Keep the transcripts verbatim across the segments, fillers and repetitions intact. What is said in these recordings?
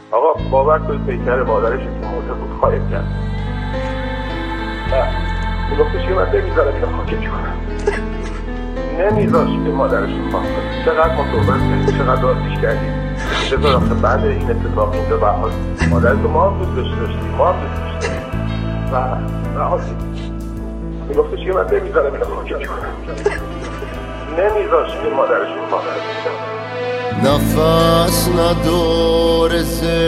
آقا باور کنید پیکر مادرش که مرده بود خواهیم کرد. میگفتش که من نمیذارم اینو خاکش کنم. نمیذاشت که مادرش رو خواهم کنید. چقدر ما صحبت کردیم، چقدر آتیش کردیم. چطور آخه بعد این اتفاق اینجا برحال مادرش رو ما هم دوست داشته داشتیم، ما هم دوست داشتیم و رهاشیم. میگفتش که من نمیذارم اینو خاکش کنم. نمیذاشت که مادرش رو خواهم کنید. نفس نداره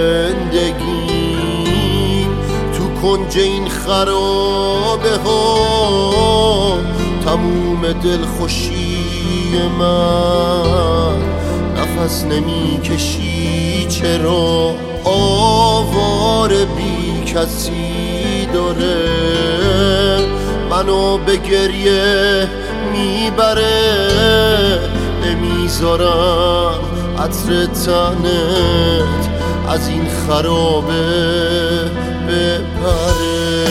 زندگی تو کنج این خرابه ها، تموم دلخوشی من نفس نمی کشی چرا آوار بی کسی داره منو به گریه میبره نمیذارم عطر تنت از این خرابه بپره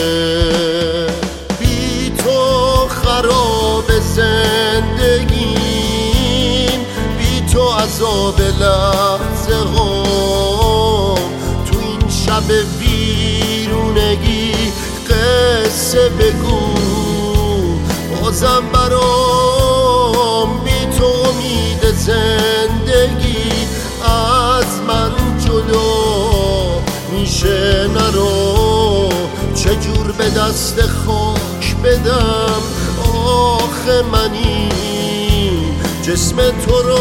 بی تو خراب زندگیم بی تو عذاب لحظه هم تو این شب ویرونگی قصه بگو بازم برام بی تو امید زندگی از من جدا میشه نرو چجور به دست خاک بدم آخه منی جسم تو رو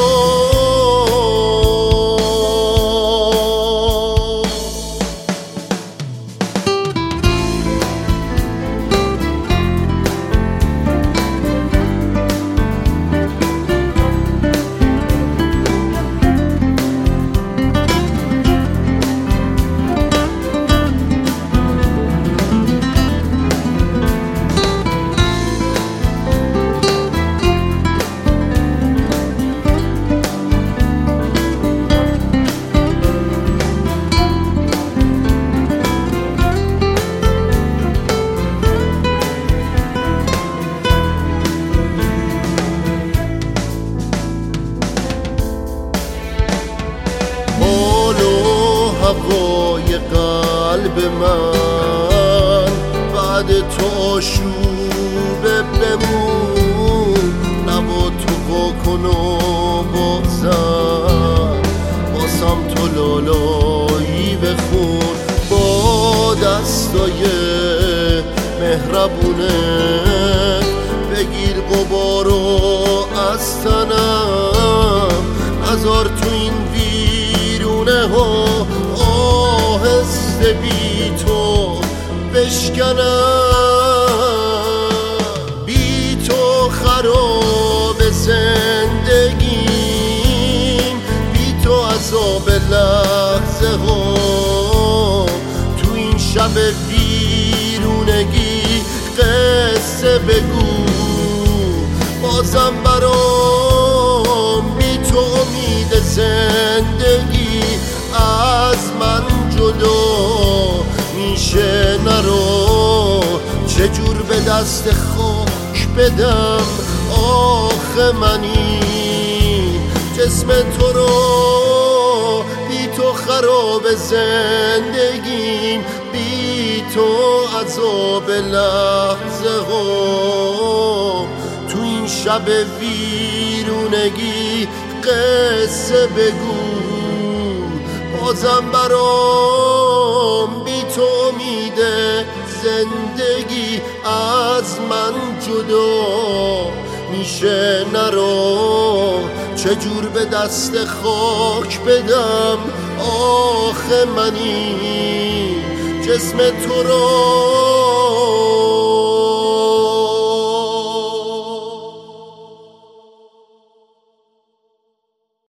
هوای قلب من بعد تو آشوبه بمون نوا تو واکن و بازم باسم تو لالایی بخون با دستای مهربونه بگیر غبارو از تنم نذار تو این ویرونه ها آهسته بی تو بشکنم بی تو خراب زندگیم بی تو عذاب لحظه ها تو این شب ویرونگی قصه بگو بازم برام بی تو امید زندگی از من جدا میشه نرو چجور به دست خاک بدم آخه منی جسم تو رو بی تو خراب زندگیم بی تو عذاب لحظه ها تو این شب ویرونگی قصه بگو بازم برام بی تو امید زندگی از من جدا میشه نرو چجور به دست خاک بدم آخه منی جسم تو رو